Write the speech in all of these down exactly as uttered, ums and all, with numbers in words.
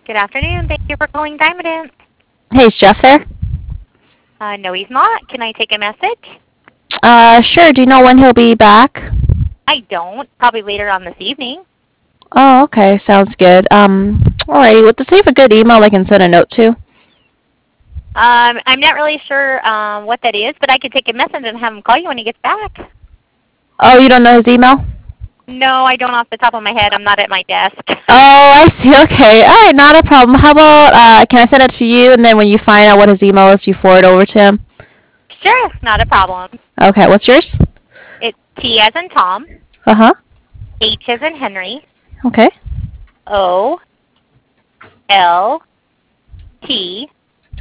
Good afternoon. Thank you for calling Diamond. Hey, is Jeff there? Uh, no, he's not. Can I take a message? Uh, sure. Do you know when he'll be back? I don't. Probably later on this evening. Oh, okay. Sounds good. Um, alrighty. Would this leave a good email I can send a note to? Um, I'm not really sure um, what that is, but I could take a message and have him call you when he gets back. Oh, you don't know his email? No, I don't off the top of my head. I'm not at my desk. Oh, I see. Okay. All right. Not a problem. How about, uh, can I send it to you, and then when you find out what his email is, you forward over to him? Sure, not a problem. Okay. What's yours? It's T as in Tom, Uh-huh. H as in Henry, Okay. O, L, T,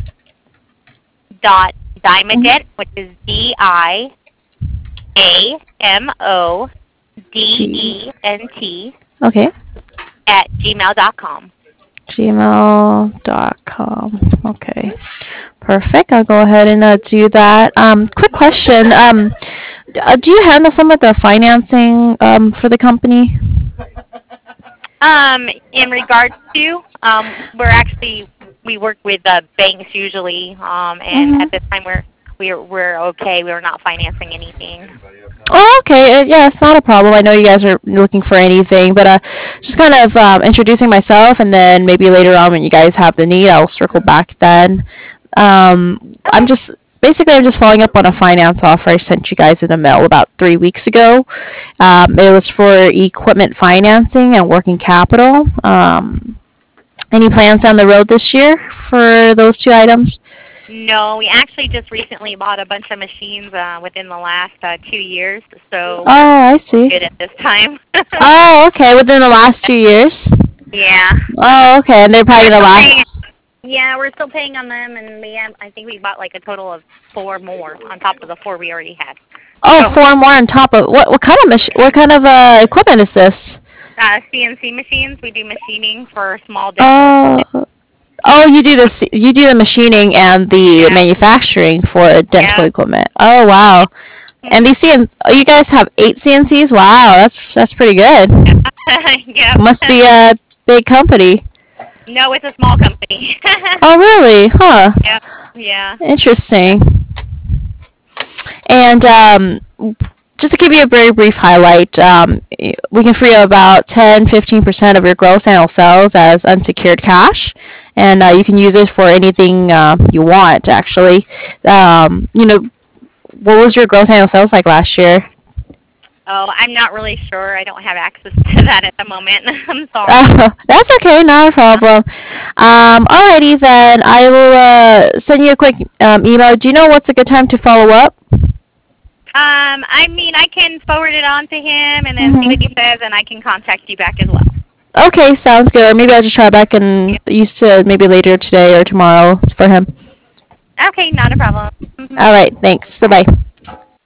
dot Dimodent, which is D I A M O D E N T, Okay. at gmail dot com. gmail dot com. Okay. Perfect. I'll go ahead and uh, do that. Um, quick question. Um, d- uh, do you handle some of the financing um, for the company? Um, in regards to, um, we're actually, we work with uh, banks usually, um, and Mhm. at this time we're, we're, we're okay. We're not financing anything. Oh, okay. Uh, yeah, it's not a problem. I know you guys are looking for anything, but uh, just kind of um, introducing myself, and then maybe later on when you guys have the need, I'll circle back then. Um, I'm just basically I'm just following up on a finance offer I sent you guys in the mail about three weeks ago. Um, it was for equipment financing and working capital. Um, any plans down the road this year for those two items? No, we actually just recently bought a bunch of machines uh, within the last uh, two years, so Oh, I we're see. good at this time. Oh, okay. Within the last two years. Yeah. Oh, okay. And they're probably We're gonna still paying, last. yeah, we're still paying on them, and we have, I think we bought like a total of four more on top of the four we already had. Oh, So, four more on top of what? What kind of mach- What kind of uh, equipment is this? uh, C N C machines, we do machining for small Oh, dental. oh, you do this. You do the machining and the Yeah. manufacturing for dental Yeah. equipment. Oh, wow. And these C N- oh, you guys have eight C N Cs. Wow, that's that's pretty good. Yep. Must be a big company. No, it's a small company. Oh, really? Huh. Yep. Yeah. Interesting. And um, just to give you a very brief highlight, um, we can free about ten to fifteen percent of your gross annual sales as unsecured cash, and uh, you can use it for anything uh, you want, actually. Um, you know, what was your gross annual sales like last year? Oh, I'm not really sure. I don't have access to that at the moment. I'm sorry. Uh, that's okay, not a problem. Um, alrighty then, I will uh, send you a quick um, email. Do you know what's a good time to follow up? Um, I mean, I can forward it on to him and then see what Mhm. he says, and I can contact you back as well. Okay, sounds good. Or maybe I'll just try back and use to maybe later today or tomorrow for him. Okay, not a problem. Mhm. All right, thanks. Bye bye.